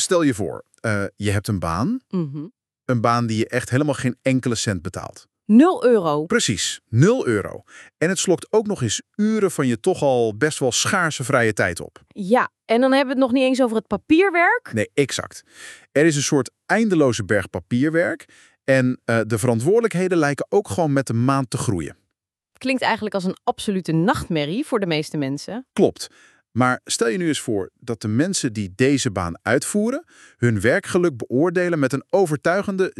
Stel je voor, je hebt een baan. Mhm. Een baan die je echt helemaal geen enkele cent betaalt. €0. Precies, €0. En het slokt ook nog eens uren van je toch al best wel schaarse vrije tijd op. Ja, en dan hebben we het nog niet eens over het papierwerk. Nee, exact. Er is een soort eindeloze berg papierwerk. En de verantwoordelijkheden lijken ook gewoon met de maand te groeien. Klinkt eigenlijk als een absolute nachtmerrie voor de meeste mensen. Klopt. Maar stel je nu eens voor dat de mensen die deze baan uitvoeren hun werkgeluk beoordelen met een overtuigende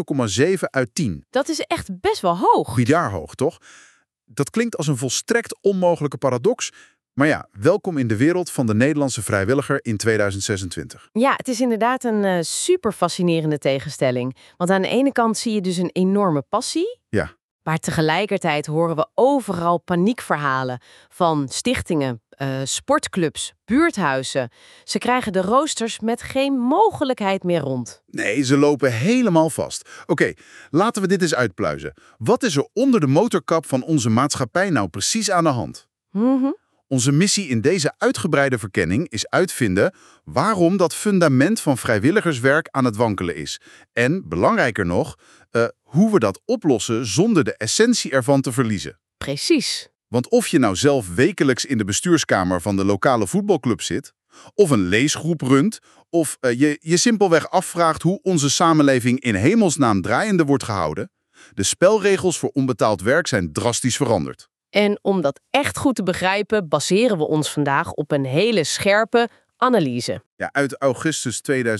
7,7 uit 10. Dat is echt best wel hoog. Bizar hoog, toch? Dat klinkt als een volstrekt onmogelijke paradox. Maar ja, welkom in de wereld van de Nederlandse vrijwilliger in 2026. Ja, het is inderdaad een super fascinerende tegenstelling. Want aan de ene kant zie je dus een enorme passie. Ja. Maar tegelijkertijd horen we overal paniekverhalen van stichtingen, sportclubs, buurthuizen. Ze krijgen de roosters met geen mogelijkheid meer rond. Nee, ze lopen helemaal vast. Oké, laten we dit eens uitpluizen. Wat is er onder de motorkap van onze maatschappij nou precies aan de hand? Mhm. Onze missie in deze uitgebreide verkenning is uitvinden waarom dat fundament van vrijwilligerswerk aan het wankelen is. En, belangrijker nog, hoe we dat oplossen zonder de essentie ervan te verliezen. Precies. Want of je nou zelf wekelijks in de bestuurskamer van de lokale voetbalclub zit, of een leesgroep runt, of je simpelweg afvraagt hoe onze samenleving in hemelsnaam draaiende wordt gehouden, de spelregels voor onbetaald werk zijn drastisch veranderd. En om dat echt goed te begrijpen, baseren we ons vandaag op een hele scherpe analyse. Ja, uit augustus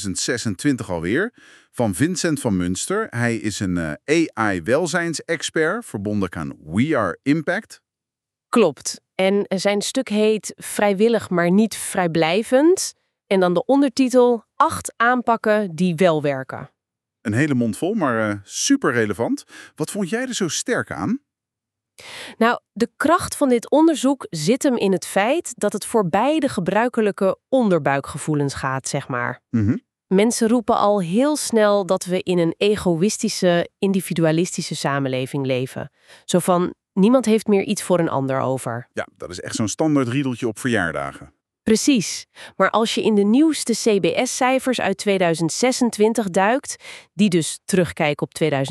2026 alweer, van Vincent van Munster. Hij is een AI-welzijnsexpert, verbonden aan We Are Impact. Klopt. En zijn stuk heet Vrijwillig maar niet vrijblijvend. En dan de ondertitel 8 aanpakken die wel werken. Een hele mond vol, maar super relevant. Wat vond jij er zo sterk aan? Nou, de kracht van dit onderzoek zit hem in het feit dat het voorbij de gebruikelijke onderbuikgevoelens gaat, zeg maar. Mhm. Mensen roepen al heel snel dat we in een egoïstische, individualistische samenleving leven. Zo van, niemand heeft meer iets voor een ander over. Ja, dat is echt zo'n standaard riedeltje op verjaardagen. Precies. Maar als je in de nieuwste CBS-cijfers uit 2026 duikt, die dus terugkijken op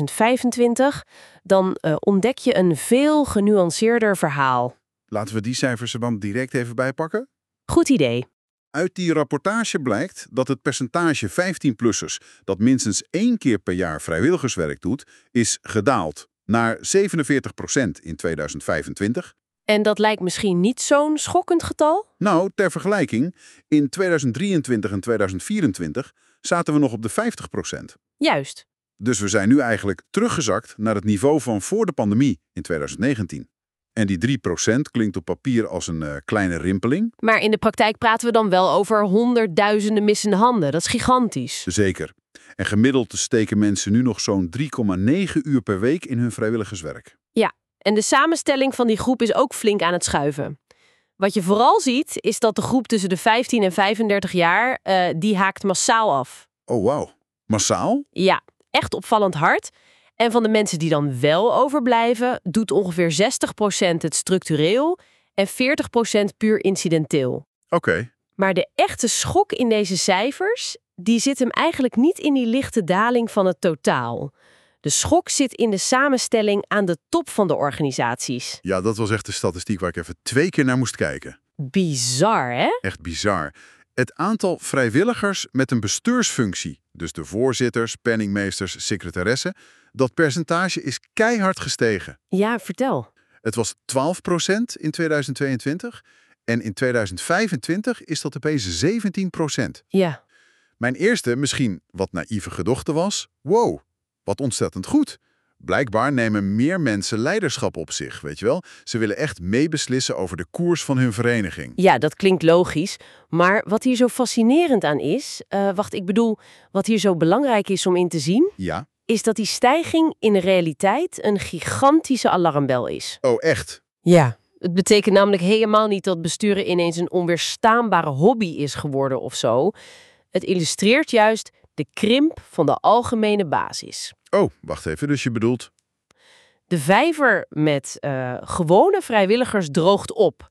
2025, dan ontdek je een veel genuanceerder verhaal. Laten we die cijfers er dan direct even bijpakken. Goed idee. Uit die rapportage blijkt dat het percentage 15-plussers dat minstens 1 keer per jaar vrijwilligerswerk doet, is gedaald naar 47% in 2025. En dat lijkt misschien niet zo'n schokkend getal? Nou, ter vergelijking, in 2023 en 2024 zaten we nog op de 50%. Juist. Dus we zijn nu eigenlijk teruggezakt naar het niveau van voor de pandemie in 2019. En die 3% klinkt op papier als een kleine rimpeling. Maar in de praktijk praten we dan wel over honderdduizenden missende handen. Dat is gigantisch. Zeker. En gemiddeld steken mensen nu nog zo'n 3,9 uur per week in hun vrijwilligerswerk. Ja, en de samenstelling van die groep is ook flink aan het schuiven. Wat je vooral ziet, is dat de groep tussen de 15 en 35 jaar, die haakt massaal af. Oh, wauw. Massaal? Ja, echt opvallend hard. En van de mensen die dan wel overblijven, doet ongeveer 60% het structureel en 40% puur incidenteel. Oké. Maar de echte schok in deze cijfers, die zit hem eigenlijk niet in die lichte daling van het totaal. De schok zit in de samenstelling aan de top van de organisaties. Ja, dat was echt de statistiek waar ik even 2 keer naar moest kijken. Bizar, hè? Echt bizar. Het aantal vrijwilligers met een bestuursfunctie, dus de voorzitters, penningmeesters, secretaressen, dat percentage is keihard gestegen. Ja, vertel. Het was 12% in 2022 en in 2025 is dat opeens 17%. Ja. Mijn eerste, misschien wat naïeve gedachte was, wow, wat ontzettend goed. Blijkbaar nemen meer mensen leiderschap op zich, weet je wel. Ze willen echt meebeslissen over de koers van hun vereniging. Ja, dat klinkt logisch. Maar wat hier zo fascinerend aan is, wat hier zo belangrijk is om in te zien, Ja? is dat die stijging in de realiteit een gigantische alarmbel is. Oh, echt? Ja. Het betekent namelijk helemaal niet dat besturen ineens een onweerstaanbare hobby is geworden of zo. Het illustreert juist de krimp van de algemene basis. Oh, wacht even, dus je bedoelt... De vijver met gewone vrijwilligers droogt op.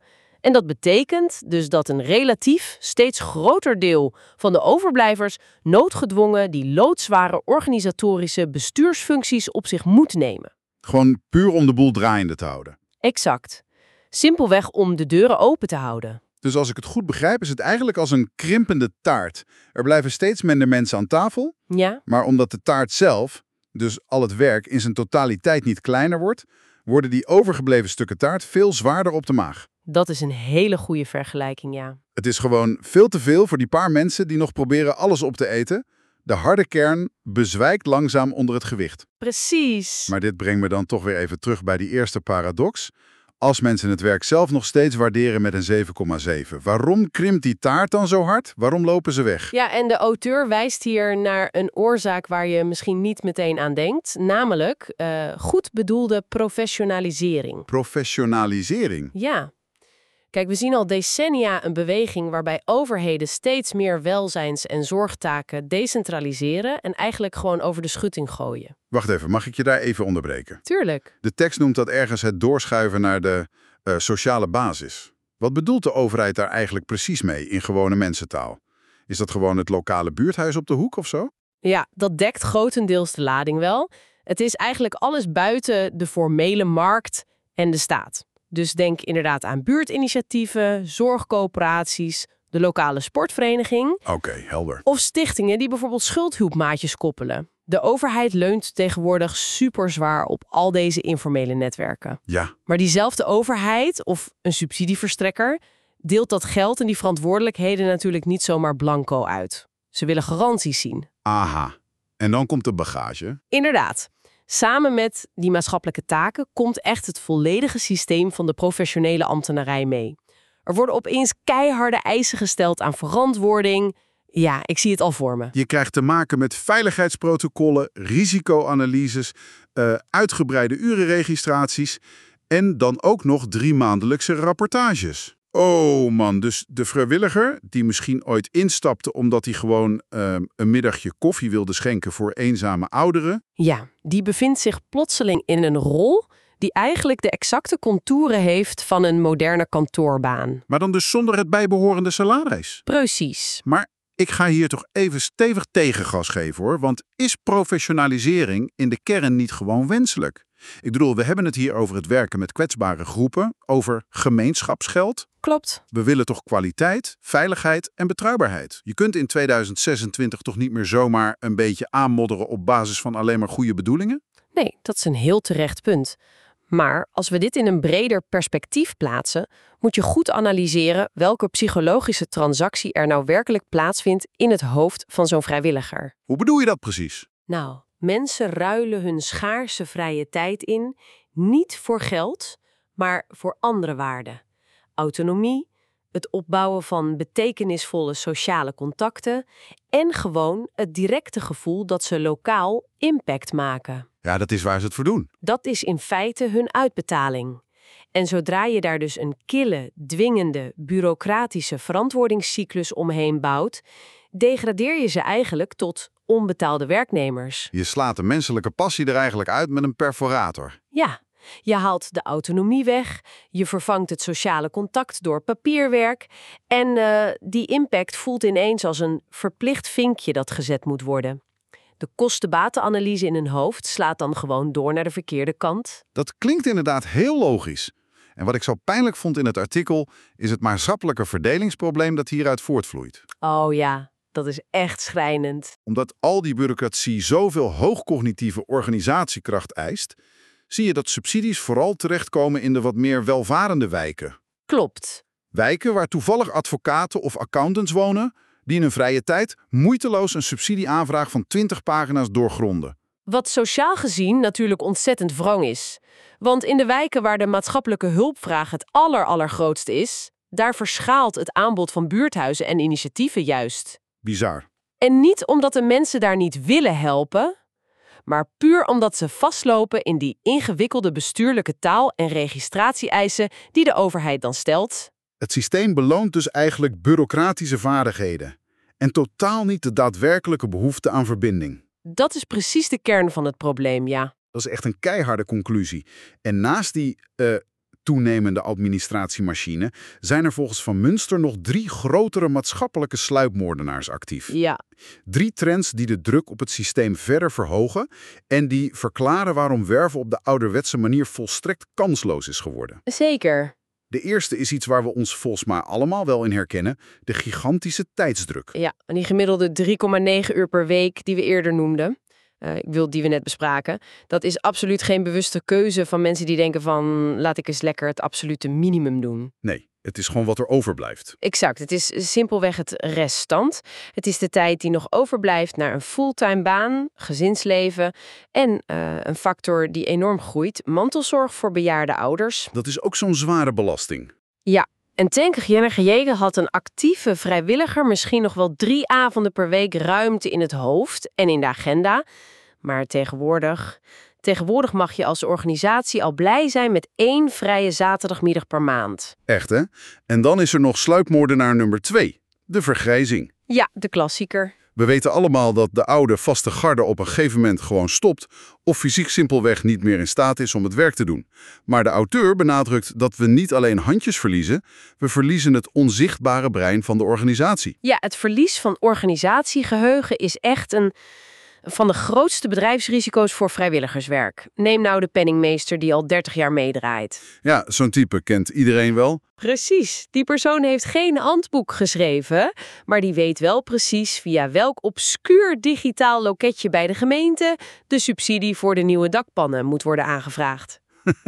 En dat betekent dus dat een relatief steeds groter deel van de overblijvers noodgedwongen die loodzware organisatorische bestuursfuncties op zich moet nemen. Gewoon puur om de boel draaiende te houden. Exact. Simpelweg om de deuren open te houden. Dus als ik het goed begrijp, is het eigenlijk als een krimpende taart. Er blijven steeds minder mensen aan tafel, Ja? maar omdat de taart zelf, dus al het werk, in zijn totaliteit niet kleiner wordt, worden die overgebleven stukken taart veel zwaarder op de maag. Dat is een hele goede vergelijking, ja. Het is gewoon veel te veel voor die paar mensen die nog proberen alles op te eten. De harde kern bezwijkt langzaam onder het gewicht. Precies. Maar dit brengt me dan toch weer even terug bij die eerste paradox. Als mensen het werk zelf nog steeds waarderen met een 7,7. Waarom krimpt die taart dan zo hard? Waarom lopen ze weg? Ja, en de auteur wijst hier naar een oorzaak waar je misschien niet meteen aan denkt. Namelijk goed bedoelde professionalisering. Professionalisering. Ja. Kijk, we zien al decennia een beweging waarbij overheden steeds meer welzijns- en zorgtaken decentraliseren en eigenlijk gewoon over de schutting gooien. Wacht even, mag ik je daar even onderbreken? Tuurlijk. De tekst noemt dat ergens het doorschuiven naar de sociale basis. Wat bedoelt de overheid daar eigenlijk precies mee in gewone mensentaal? Is dat gewoon het lokale buurthuis op de hoek of zo? Ja, dat dekt grotendeels de lading wel. Het is eigenlijk alles buiten de formele markt en de staat. Dus denk inderdaad aan buurtinitiatieven, zorgcoöperaties, de lokale sportvereniging Oké, helder. of stichtingen die bijvoorbeeld schuldhulpmaatjes koppelen. De overheid leunt tegenwoordig superzwaar op al deze informele netwerken. Ja, Maar diezelfde overheid of een subsidieverstrekker deelt dat geld en die verantwoordelijkheden natuurlijk niet zomaar blanco uit. Ze willen garanties zien. aha. En dan komt de bagage. Inderdaad. Samen met die maatschappelijke taken komt echt het volledige systeem van de professionele ambtenarij mee. Er worden opeens keiharde eisen gesteld aan verantwoording. Ja, ik zie het al voor me. Je krijgt te maken met veiligheidsprotocollen, risicoanalyses, uitgebreide urenregistraties en dan ook nog 3-maandelijkse rapportages. Oh man, dus de vrijwilliger die misschien ooit instapte omdat hij gewoon een middagje koffie wilde schenken voor eenzame ouderen. Ja, die bevindt zich plotseling in een rol die eigenlijk de exacte contouren heeft van een moderne kantoorbaan. Maar dan dus zonder het bijbehorende salaris. Precies. Maar ik ga hier toch even stevig tegengas geven hoor, want is professionalisering in de kern niet gewoon wenselijk? Ik bedoel, we hebben het hier over het werken met kwetsbare groepen, over gemeenschapsgeld. Klopt. We willen toch kwaliteit, veiligheid en betrouwbaarheid. Je kunt in 2026 toch niet meer zomaar een beetje aanmodderen op basis van alleen maar goede bedoelingen? Nee, dat is een heel terecht punt. Maar als we dit in een breder perspectief plaatsen, moet je goed analyseren welke psychologische transactie er nou werkelijk plaatsvindt in het hoofd van zo'n vrijwilliger. Hoe bedoel je dat precies? Nou, mensen ruilen hun schaarse vrije tijd in, niet voor geld, maar voor andere waarden. Autonomie, het opbouwen van betekenisvolle sociale contacten en gewoon het directe gevoel dat ze lokaal impact maken. Ja, dat is waar ze het voor doen. Dat is in feite hun uitbetaling. En zodra je daar dus een kille, dwingende, bureaucratische verantwoordingscyclus omheen bouwt, degradeer je ze eigenlijk tot onbetaalde werknemers. Je slaat de menselijke passie er eigenlijk uit met een perforator. Ja, je haalt de autonomie weg, je vervangt het sociale contact door papierwerk en die impact voelt ineens als een verplicht vinkje dat gezet moet worden. De kosten-batenanalyse in hun hoofd slaat dan gewoon door naar de verkeerde kant. Dat klinkt inderdaad heel logisch. En wat ik zo pijnlijk vond in het artikel is het maatschappelijke verdelingsprobleem dat hieruit voortvloeit. Oh ja, dat is echt schrijnend. Omdat al die bureaucratie zoveel hoogcognitieve organisatiekracht eist, zie je dat subsidies vooral terechtkomen in de wat meer welvarende wijken. Klopt. Wijken waar toevallig advocaten of accountants wonen, die in hun vrije tijd moeiteloos een subsidieaanvraag van 20 pagina's doorgronden. Wat sociaal gezien natuurlijk ontzettend wrang is. Want in de wijken waar de maatschappelijke hulpvraag het allergrootste is, daar verschaalt het aanbod van buurthuizen en initiatieven juist. Bizar. En niet omdat de mensen daar niet willen helpen, maar puur omdat ze vastlopen in die ingewikkelde bestuurlijke taal en registratie-eisen die de overheid dan stelt. Het systeem beloont dus eigenlijk bureaucratische vaardigheden en totaal niet de daadwerkelijke behoefte aan verbinding. Dat is precies de kern van het probleem, ja. Dat is echt een keiharde conclusie. En naast die toenemende administratiemachine zijn er volgens Van Münster nog 3 grotere maatschappelijke sluipmoordenaars actief. Ja, 3 trends die de druk op het systeem verder verhogen en die verklaren waarom werven op de ouderwetse manier volstrekt kansloos is geworden. zeker. De eerste is iets waar we ons volgens mij allemaal wel in herkennen, de gigantische tijdsdruk. Ja, en die gemiddelde 3,9 uur per week die we eerder noemden, die we net bespraken, dat is absoluut geen bewuste keuze van mensen die denken van laat ik eens lekker het absolute minimum doen. Nee, het is gewoon wat er overblijft. Exact, het is simpelweg het reststand. Het is de tijd die nog overblijft naar een fulltime baan, gezinsleven en een factor die enorm groeit, mantelzorg voor bejaarde ouders. Dat is ook zo'n zware belasting. Ja, en Tenkig had een actieve vrijwilliger misschien nog wel 3 avonden per week ruimte in het hoofd en in de agenda. Maar tegenwoordig mag je als organisatie al blij zijn met 1 vrije zaterdagmiddag per maand. Echt, hè? En dan is er nog sluipmoordenaar nummer 2, de vergrijzing. Ja, de klassieker. We weten allemaal dat de oude vaste garde op een gegeven moment gewoon stopt of fysiek simpelweg niet meer in staat is om het werk te doen. Maar de auteur benadrukt dat we niet alleen handjes verliezen, we verliezen het onzichtbare brein van de organisatie. Ja, het verlies van organisatiegeheugen is echt een van de grootste bedrijfsrisico's voor vrijwilligerswerk. Neem nou de penningmeester die al 30 jaar meedraait. Ja, zo'n type kent iedereen wel. Precies, die persoon heeft geen handboek geschreven, maar die weet wel precies via welk obscuur digitaal loketje bij de gemeente de subsidie voor de nieuwe dakpannen moet worden aangevraagd.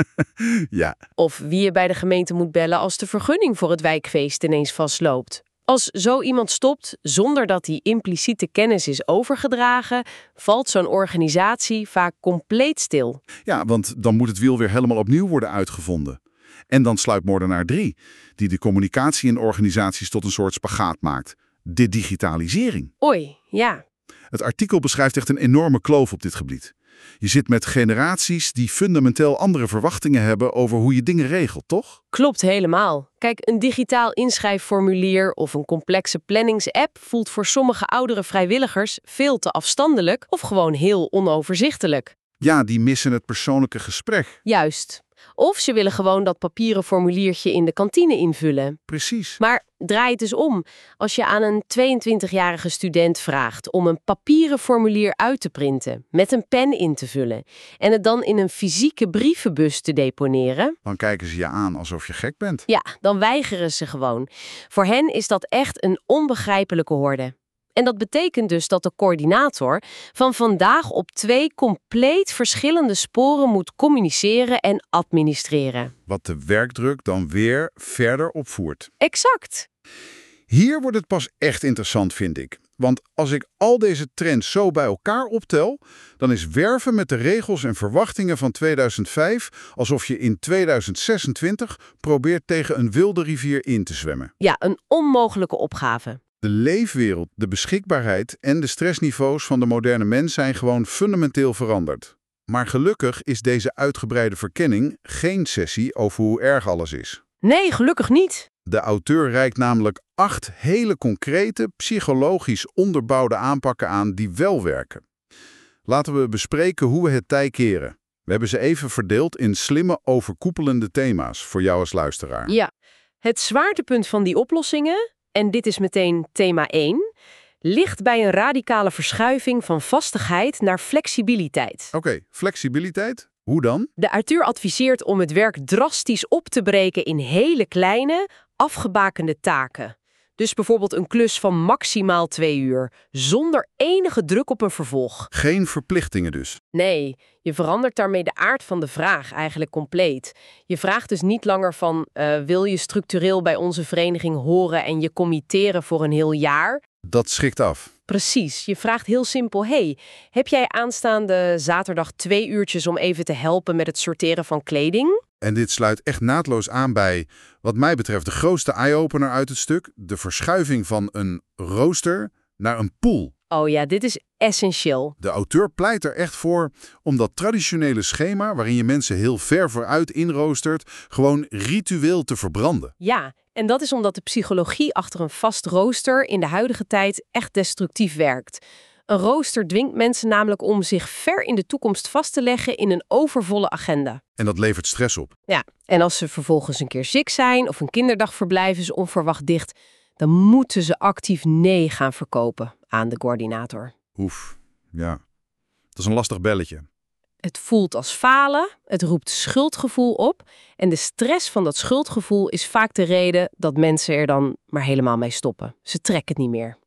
Ja, Of wie je bij de gemeente moet bellen als de vergunning voor het wijkfeest ineens vastloopt. Als zo iemand stopt zonder dat die impliciete kennis is overgedragen, valt zo'n organisatie vaak compleet stil. ja, want dan moet het wiel weer helemaal opnieuw worden uitgevonden. En dan sluipmoordenaar 3, die de communicatie in organisaties tot een soort spagaat maakt. De digitalisering. Oei, ja. Het artikel beschrijft echt een enorme kloof op dit gebied. Je zit met generaties die fundamenteel andere verwachtingen hebben over hoe je dingen regelt, toch? Klopt helemaal. Kijk, een digitaal inschrijfformulier of een complexe planningsapp voelt voor sommige oudere vrijwilligers veel te afstandelijk of gewoon heel onoverzichtelijk. Ja, die missen het persoonlijke gesprek. Juist. Of ze willen gewoon dat papieren formuliertje in de kantine invullen. Precies. Maar draai het eens om. Als je aan een 22-jarige student vraagt om een papieren formulier uit te printen, met een pen in te vullen en het dan in een fysieke brievenbus te deponeren, Dan kijken ze je aan alsof je gek bent. ja, dan weigeren ze gewoon. Voor hen is dat echt een onbegrijpelijke horde. En dat betekent dus dat de coördinator van vandaag op 2 compleet verschillende sporen moet communiceren en administreren. Wat de werkdruk dan weer verder opvoert. Exact. Hier wordt het pas echt interessant, vind ik. Want als ik al deze trends zo bij elkaar optel, dan is werven met de regels en verwachtingen van 2005 alsof je in 2026 probeert tegen een wilde rivier in te zwemmen. Ja, een onmogelijke opgave. De leefwereld, de beschikbaarheid en de stressniveaus van de moderne mens zijn gewoon fundamenteel veranderd. Maar gelukkig is deze uitgebreide verkenning geen sessie over hoe erg alles is. Nee, gelukkig niet. De auteur reikt namelijk 8 hele concrete, psychologisch onderbouwde aanpakken aan die wel werken. Laten we bespreken hoe we het tij keren. We hebben ze even verdeeld in slimme, overkoepelende thema's voor jou als luisteraar. Ja, het zwaartepunt van die oplossingen, en dit is meteen thema 1, ligt bij een radicale verschuiving van vastigheid naar flexibiliteit. Oké, flexibiliteit? Hoe dan? De auteur adviseert om het werk drastisch op te breken in hele kleine, afgebakende taken. Dus bijvoorbeeld een klus van maximaal 2 uur, zonder enige druk op een vervolg. Geen verplichtingen dus. Nee, je verandert daarmee de aard van de vraag eigenlijk compleet. Je vraagt dus niet langer van, wil je structureel bij onze vereniging horen en je committeren voor een heel jaar? Dat schrikt af. Precies, je vraagt heel simpel, heb jij aanstaande zaterdag 2 uurtjes om even te helpen met het sorteren van kleding? En dit sluit echt naadloos aan bij, wat mij betreft, de grootste eye-opener uit het stuk. De verschuiving van een rooster naar een pool. Oh ja, dit is essentieel. De auteur pleit er echt voor om dat traditionele schema, waarin je mensen heel ver vooruit inroostert, gewoon ritueel te verbranden. Ja, en dat is omdat de psychologie achter een vast rooster in de huidige tijd echt destructief werkt. Een rooster dwingt mensen namelijk om zich ver in de toekomst vast te leggen in een overvolle agenda. En dat levert stress op. Ja, en als ze vervolgens een keer ziek zijn of een kinderdagverblijf is onverwacht dicht, dan moeten ze actief nee gaan verkopen aan de coördinator. Oef, ja. Dat is een lastig belletje. Het voelt als falen, het roept schuldgevoel op en de stress van dat schuldgevoel is vaak de reden dat mensen er dan maar helemaal mee stoppen. Ze trekken het niet meer.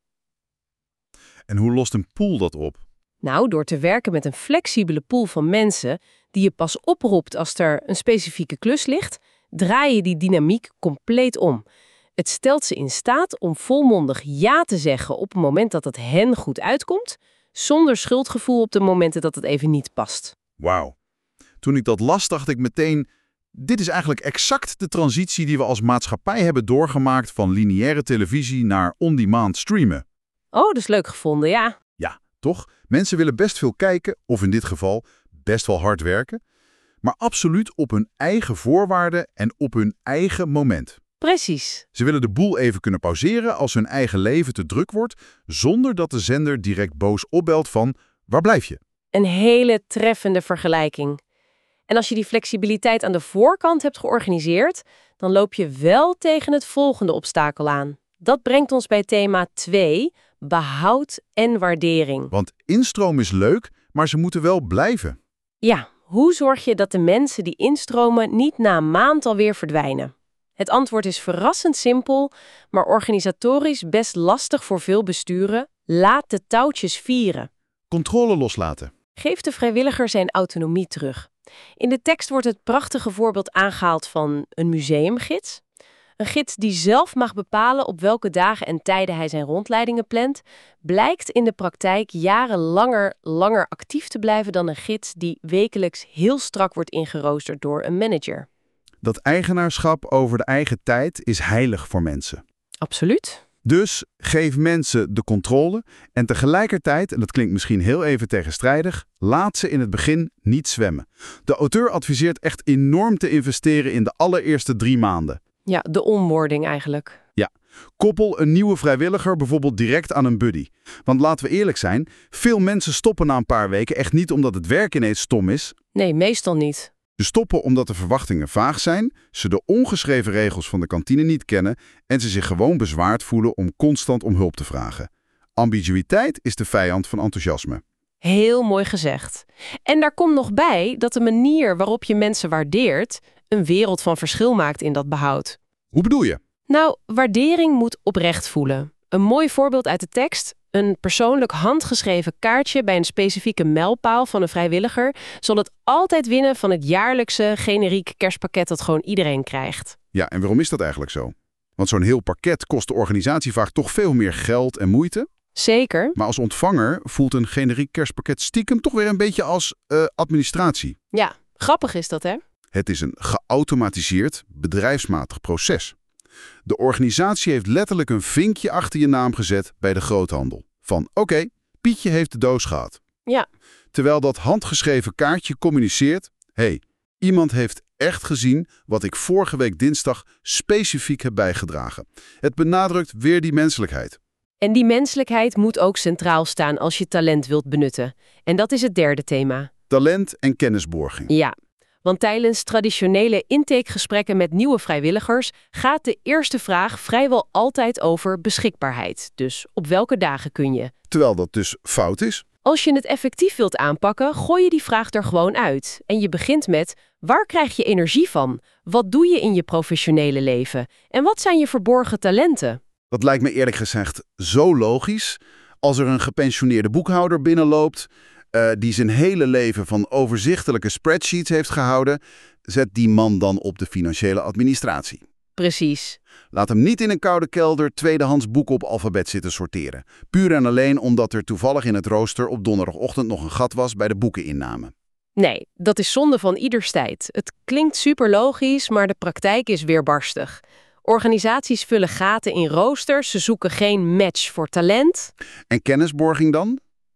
En hoe lost een pool dat op? Nou, door te werken met een flexibele pool van mensen die je pas oproept als er een specifieke klus ligt, draai je die dynamiek compleet om. Het stelt ze in staat om volmondig ja te zeggen op het moment dat het hen goed uitkomt, zonder schuldgevoel op de momenten dat het even niet past. Wauw. Toen ik dat las, dacht ik meteen, dit is eigenlijk exact de transitie die we als maatschappij hebben doorgemaakt van lineaire televisie naar on-demand streamen. Oh, dat is leuk gevonden, ja. Ja, toch? Mensen willen best veel kijken, of in dit geval best wel hard werken, maar absoluut op hun eigen voorwaarden en op hun eigen moment. Precies. Ze willen de boel even kunnen pauzeren als hun eigen leven te druk wordt, zonder dat de zender direct boos opbelt van, waar blijf je? Een hele treffende vergelijking. En als je die flexibiliteit aan de voorkant hebt georganiseerd, dan loop je wel tegen het volgende obstakel aan. Dat brengt ons bij thema 2, behoud en waardering. Want instroom is leuk, maar ze moeten wel blijven. Ja, hoe zorg je dat de mensen die instromen niet na een maand alweer verdwijnen? Het antwoord is verrassend simpel, maar organisatorisch best lastig voor veel besturen. Laat de touwtjes vieren. Controle loslaten. Geef de vrijwilliger zijn autonomie terug. In de tekst wordt het prachtige voorbeeld aangehaald van een museumgids. Een gids die zelf mag bepalen op welke dagen en tijden hij zijn rondleidingen plant, blijkt in de praktijk jarenlanger langer actief te blijven dan een gids die wekelijks heel strak wordt ingeroosterd door een manager. Dat eigenaarschap over de eigen tijd is heilig voor mensen. Absoluut. Dus geef mensen de controle en tegelijkertijd, en dat klinkt misschien heel even tegenstrijdig, laat ze in het begin niet zwemmen. De auteur adviseert echt enorm te investeren in de allereerste 3 maanden. Ja, de onboarding eigenlijk. Ja, koppel een nieuwe vrijwilliger bijvoorbeeld direct aan een buddy. Want laten we eerlijk zijn, veel mensen stoppen na een paar weken echt niet omdat het werk ineens stom is. Nee, meestal niet. Ze stoppen omdat de verwachtingen vaag zijn, ze de ongeschreven regels van de kantine niet kennen en ze zich gewoon bezwaard voelen om constant om hulp te vragen. Ambiguïteit is de vijand van enthousiasme. Heel mooi gezegd. En daar komt nog bij dat de manier waarop je mensen waardeert een wereld van verschil maakt in dat behoud. Hoe bedoel je? Nou, waardering moet oprecht voelen. Een mooi voorbeeld uit de tekst. Een persoonlijk handgeschreven kaartje bij een specifieke mijlpaal van een vrijwilliger zal het altijd winnen van het jaarlijkse generiek kerstpakket dat gewoon iedereen krijgt. Ja, en waarom is dat eigenlijk zo? Want zo'n heel pakket kost de organisatie vaak toch veel meer geld en moeite. Zeker. Maar als ontvanger voelt een generiek kerstpakket stiekem toch weer een beetje als administratie. Ja, grappig is dat, hè? Het is een geautomatiseerd, bedrijfsmatig proces. De organisatie heeft letterlijk een vinkje achter je naam gezet bij de groothandel. Van oké, Pietje heeft de doos gehad. Ja. Terwijl dat handgeschreven kaartje communiceert, hey, iemand heeft echt gezien wat ik vorige week dinsdag specifiek heb bijgedragen. Het benadrukt weer die menselijkheid. En die menselijkheid moet ook centraal staan als je talent wilt benutten. En dat is het derde thema. Talent en kennisborging. Ja. Want tijdens traditionele intakegesprekken met nieuwe vrijwilligers gaat de eerste vraag vrijwel altijd over beschikbaarheid. Dus op welke dagen kun je? Terwijl dat dus fout is. Als je het effectief wilt aanpakken, gooi je die vraag er gewoon uit. En je begint met, waar krijg je energie van? Wat doe je in je professionele leven? En wat zijn je verborgen talenten? Dat lijkt me eerlijk gezegd zo logisch. Als er een gepensioneerde boekhouder binnenloopt die zijn hele leven van overzichtelijke spreadsheets heeft gehouden, zet die man dan op de financiële administratie. Precies. Laat hem niet in een koude kelder tweedehands boeken op alfabet zitten sorteren. Puur en alleen omdat er toevallig in het rooster op donderdagochtend nog een gat was bij de boekeninname. Nee, dat is zonde van ieders tijd. Het klinkt super logisch, maar de praktijk is weerbarstig. Organisaties vullen gaten in roosters, ze zoeken geen match voor talent. En kennisborging dan?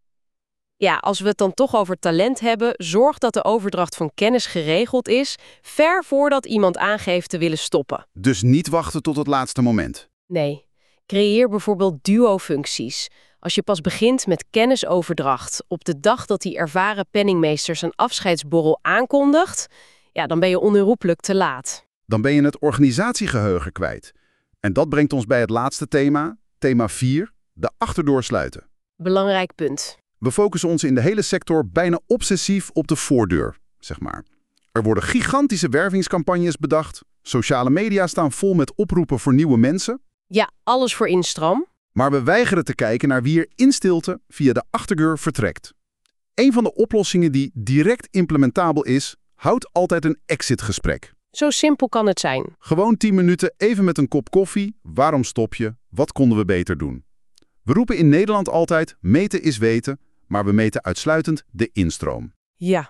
Ja, als we het dan toch over talent hebben, zorg dat de overdracht van kennis geregeld is, ver voordat iemand aangeeft te willen stoppen. Dus niet wachten tot het laatste moment. Nee, creëer bijvoorbeeld duo-functies. Als je pas begint met kennisoverdracht op de dag dat die ervaren penningmeester zijn afscheidsborrel aankondigt, ja, dan ben je onherroepelijk te laat. Dan ben je het organisatiegeheugen kwijt. En dat brengt ons bij het laatste thema, thema 4, de achterdeur sluiten. Belangrijk punt. We focussen ons in de hele sector bijna obsessief op de voordeur, zeg maar. Er worden gigantische wervingscampagnes bedacht. Sociale media staan vol met oproepen voor nieuwe mensen. Ja, alles voor instroom. Maar we weigeren te kijken naar wie er in stilte via de achterdeur vertrekt. Een van de oplossingen die direct implementabel is, houdt altijd een exitgesprek. Zo simpel kan het zijn. Gewoon 10 minuten even met een kop koffie. Waarom stop je? Wat konden we beter doen? We roepen in Nederland altijd, meten is weten, maar we meten uitsluitend de instroom. Ja.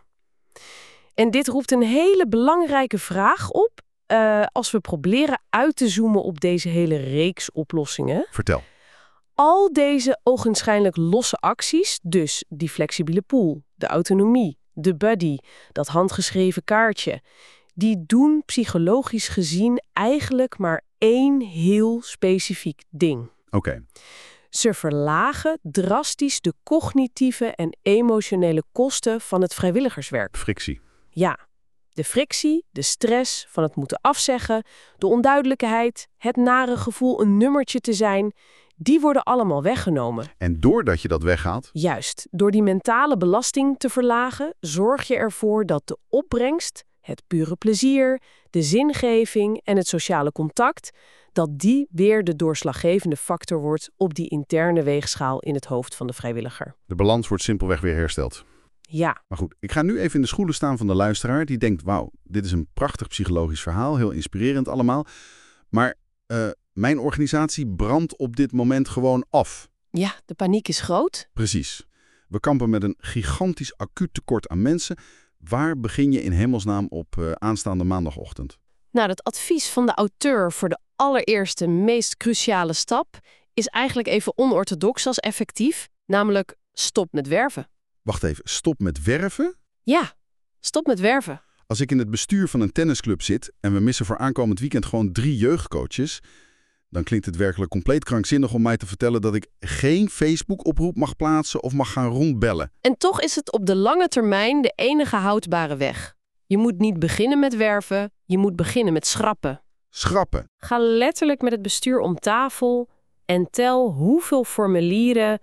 En dit roept een hele belangrijke vraag op als we proberen uit te zoomen op deze hele reeks oplossingen. Vertel. Al deze ogenschijnlijk losse acties, dus die flexibele pool, de autonomie, de buddy, dat handgeschreven kaartje, die doen psychologisch gezien eigenlijk maar één heel specifiek ding. Oké. Ze verlagen drastisch de cognitieve en emotionele kosten van het vrijwilligerswerk. Frictie. Ja, de frictie, de stress van het moeten afzeggen, de onduidelijkheid, het nare gevoel een nummertje te zijn, die worden allemaal weggenomen. En doordat je dat weghaalt? Juist, door die mentale belasting te verlagen, zorg je ervoor dat de opbrengst, het pure plezier, de zingeving en het sociale contact, dat die weer de doorslaggevende factor wordt op die interne weegschaal in het hoofd van de vrijwilliger. De balans wordt simpelweg weer hersteld. Ja. Maar goed, ik ga nu even in de schoenen staan van de luisteraar die denkt, wauw, dit is een prachtig psychologisch verhaal, heel inspirerend allemaal. Maar mijn organisatie brandt op dit moment gewoon af. Ja, de paniek is groot. Precies. We kampen met een gigantisch acuut tekort aan mensen. Waar begin je in hemelsnaam op aanstaande maandagochtend? Nou, het advies van de auteur voor de allereerste, meest cruciale stap is eigenlijk even onorthodox als effectief, namelijk stop met werven. Wacht even, stop met werven? Ja, stop met werven. Als ik in het bestuur van een tennisclub zit en we missen voor aankomend weekend gewoon 3 jeugdcoaches, dan klinkt het werkelijk compleet krankzinnig om mij te vertellen dat ik geen Facebook-oproep mag plaatsen of mag gaan rondbellen. En toch is het op de lange termijn de enige houdbare weg. Je moet niet beginnen met werven, je moet beginnen met schrappen. Schrappen. Ga letterlijk met het bestuur om tafel en tel hoeveel formulieren,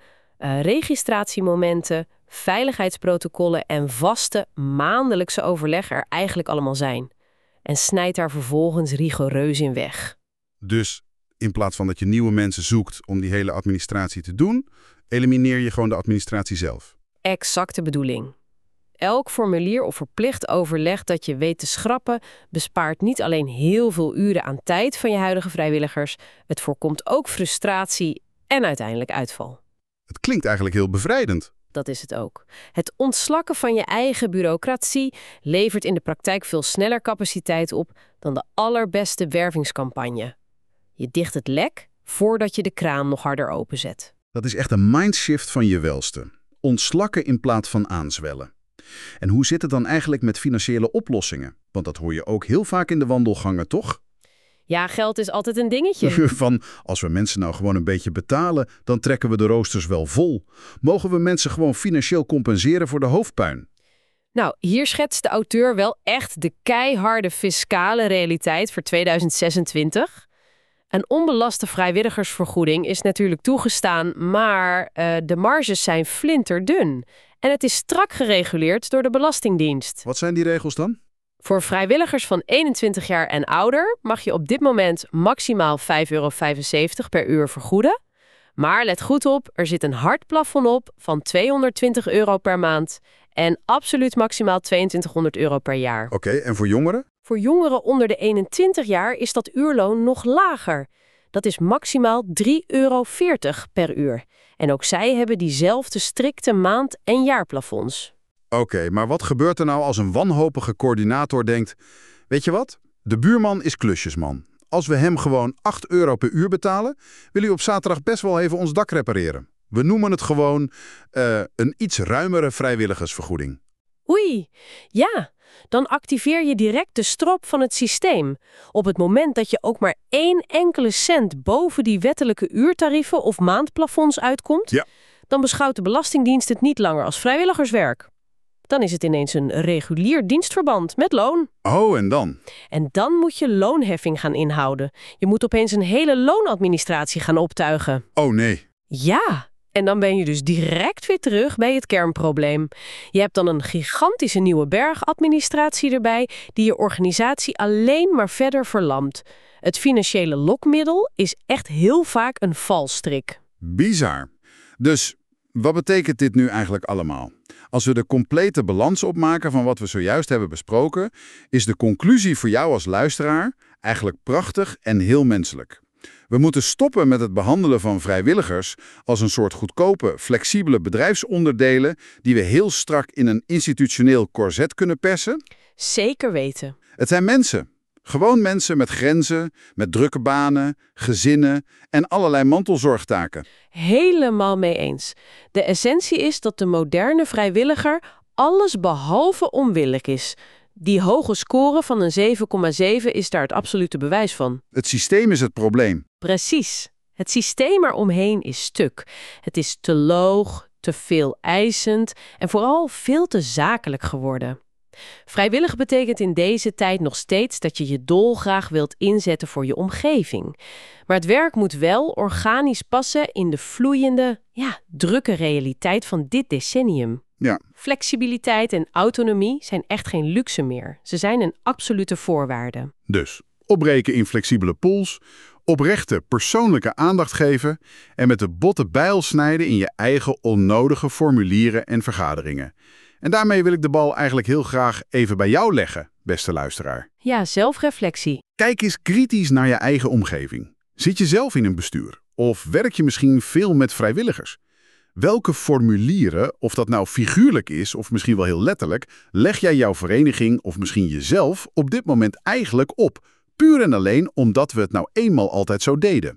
registratiemomenten, veiligheidsprotocollen en vaste maandelijkse overleg er eigenlijk allemaal zijn. En snijd daar vervolgens rigoureus in weg. Dus in plaats van dat je nieuwe mensen zoekt om die hele administratie te doen, elimineer je gewoon de administratie zelf. Exacte bedoeling. Elk formulier of verplicht overleg dat je weet te schrappen bespaart niet alleen heel veel uren aan tijd van je huidige vrijwilligers, het voorkomt ook frustratie en uiteindelijk uitval. Het klinkt eigenlijk heel bevrijdend. Dat is het ook. Het ontslakken van je eigen bureaucratie levert in de praktijk veel sneller capaciteit op dan de allerbeste wervingscampagne. Je dicht het lek voordat je de kraan nog harder openzet. Dat is echt een mindshift van je welste. Ontslakken in plaats van aanzwellen. En hoe zit het dan eigenlijk met financiële oplossingen? Want dat hoor je ook heel vaak in de wandelgangen, toch? Ja, geld is altijd een dingetje. Van, als we mensen nou gewoon een beetje betalen, dan trekken we de roosters wel vol. Mogen we mensen gewoon financieel compenseren voor de hoofdpuin? Nou, hier schetst de auteur wel echt de keiharde fiscale realiteit voor 2026. Een onbelaste vrijwilligersvergoeding is natuurlijk toegestaan, maar de marges zijn flinterdun. En het is strak gereguleerd door de Belastingdienst. Wat zijn die regels dan? Voor vrijwilligers van 21 jaar en ouder mag je op dit moment maximaal €5,75 per uur vergoeden. Maar let goed op, er zit een hard plafond op van €220 per maand en absoluut maximaal €2200 per jaar. Oké, en voor jongeren? Voor jongeren onder de 21 jaar is dat uurloon nog lager. Dat is maximaal €3,40 per uur. En ook zij hebben diezelfde strikte maand- en jaarplafonds. Oké, maar wat gebeurt er nou als een wanhopige coördinator denkt, weet je wat? De buurman is klusjesman. Als we hem gewoon €8 per uur betalen, wil hij op zaterdag best wel even ons dak repareren. We noemen het gewoon een iets ruimere vrijwilligersvergoeding. Oei, ja, dan activeer je direct de strop van het systeem. Op het moment dat je ook maar 1 enkele cent boven die wettelijke uurtarieven of maandplafonds uitkomt, Ja. dan beschouwt de Belastingdienst het niet langer als vrijwilligerswerk. Dan is het ineens een regulier dienstverband met loon. Oh, en dan? En dan moet je loonheffing gaan inhouden. Je moet opeens een hele loonadministratie gaan optuigen. Oh nee. Ja, en dan ben je dus direct weer terug bij het kernprobleem. Je hebt dan een gigantische nieuwe berg administratie erbij die je organisatie alleen maar verder verlamt. Het financiële lokmiddel is echt heel vaak een valstrik. Bizar. Dus wat betekent dit nu eigenlijk allemaal? Als we de complete balans opmaken van wat we zojuist hebben besproken, is de conclusie voor jou als luisteraar eigenlijk prachtig en heel menselijk. We moeten stoppen met het behandelen van vrijwilligers als een soort goedkope, flexibele bedrijfsonderdelen die we heel strak in een institutioneel corset kunnen persen. Zeker weten. Het zijn mensen. Gewoon mensen met grenzen, met drukke banen, gezinnen en allerlei mantelzorgtaken. Helemaal mee eens. De essentie is dat de moderne vrijwilliger alles behalve onwillig is. Die hoge score van een 7,7 is daar het absolute bewijs van. Het systeem is het probleem. Precies. Het systeem eromheen is stuk. Het is te loog, te veel eisend en vooral veel te zakelijk geworden. Vrijwillig betekent in deze tijd nog steeds dat je je dolgraag wilt inzetten voor je omgeving. Maar het werk moet wel organisch passen in de vloeiende, drukke realiteit van dit decennium. Ja. Flexibiliteit en autonomie zijn echt geen luxe meer. Ze zijn een absolute voorwaarde. Dus opbreken in flexibele pools, oprechte persoonlijke aandacht geven en met de botte bijl snijden in je eigen onnodige formulieren en vergaderingen. En daarmee wil ik de bal eigenlijk heel graag even bij jou leggen, beste luisteraar. Ja, zelfreflectie. Kijk eens kritisch naar je eigen omgeving. Zit je zelf in een bestuur? Of werk je misschien veel met vrijwilligers? Welke formulieren, of dat nou figuurlijk is of misschien wel heel letterlijk, leg jij jouw vereniging of misschien jezelf op dit moment eigenlijk op? Puur en alleen omdat we het nou eenmaal altijd zo deden.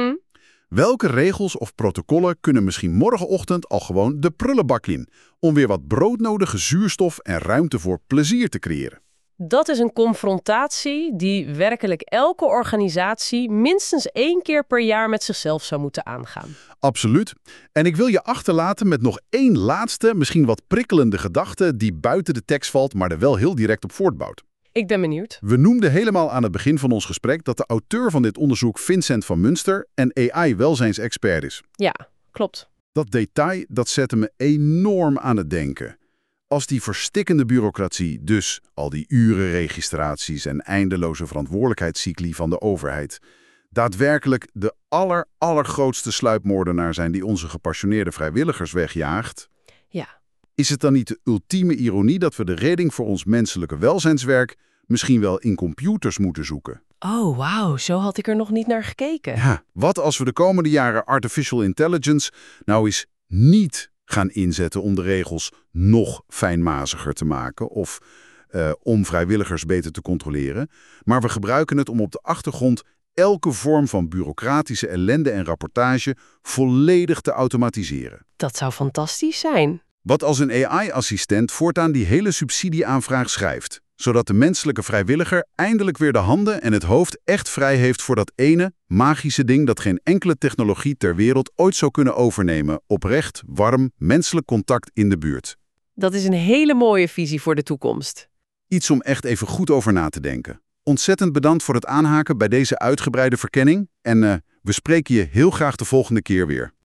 Welke regels of protocollen kunnen misschien morgenochtend al gewoon de prullenbak in, om weer wat broodnodige zuurstof en ruimte voor plezier te creëren? Dat is een confrontatie die werkelijk elke organisatie minstens 1 keer per jaar met zichzelf zou moeten aangaan. Absoluut. En ik wil je achterlaten met nog 1 laatste, misschien wat prikkelende gedachte die buiten de tekst valt, maar er wel heel direct op voortbouwt. Ik ben benieuwd. We noemden helemaal aan het begin van ons gesprek dat de auteur van dit onderzoek Vincent van Munster een AI-welzijnsexpert is. Ja, klopt. Dat detail dat zette me enorm aan het denken. Als die verstikkende bureaucratie, dus al die urenregistraties en eindeloze verantwoordelijkheidscycli van de overheid, daadwerkelijk de allergrootste sluipmoordenaar zijn die onze gepassioneerde vrijwilligers wegjaagt, Ja. is het dan niet de ultieme ironie dat we de redding voor ons menselijke welzijnswerk misschien wel in computers moeten zoeken? Oh, wauw, zo had ik er nog niet naar gekeken. Ja, wat als we de komende jaren artificial intelligence nou eens niet gaan inzetten om de regels nog fijnmaziger te maken of om vrijwilligers beter te controleren, maar we gebruiken het om op de achtergrond elke vorm van bureaucratische ellende en rapportage volledig te automatiseren. Dat zou fantastisch zijn. Wat als een AI-assistent voortaan die hele subsidieaanvraag schrijft, zodat de menselijke vrijwilliger eindelijk weer de handen en het hoofd echt vrij heeft voor dat ene magische ding dat geen enkele technologie ter wereld ooit zou kunnen overnemen: oprecht, warm, menselijk contact in de buurt. Dat is een hele mooie visie voor de toekomst. Iets om echt even goed over na te denken. Ontzettend bedankt voor het aanhaken bij deze uitgebreide verkenning en we spreken je heel graag de volgende keer weer.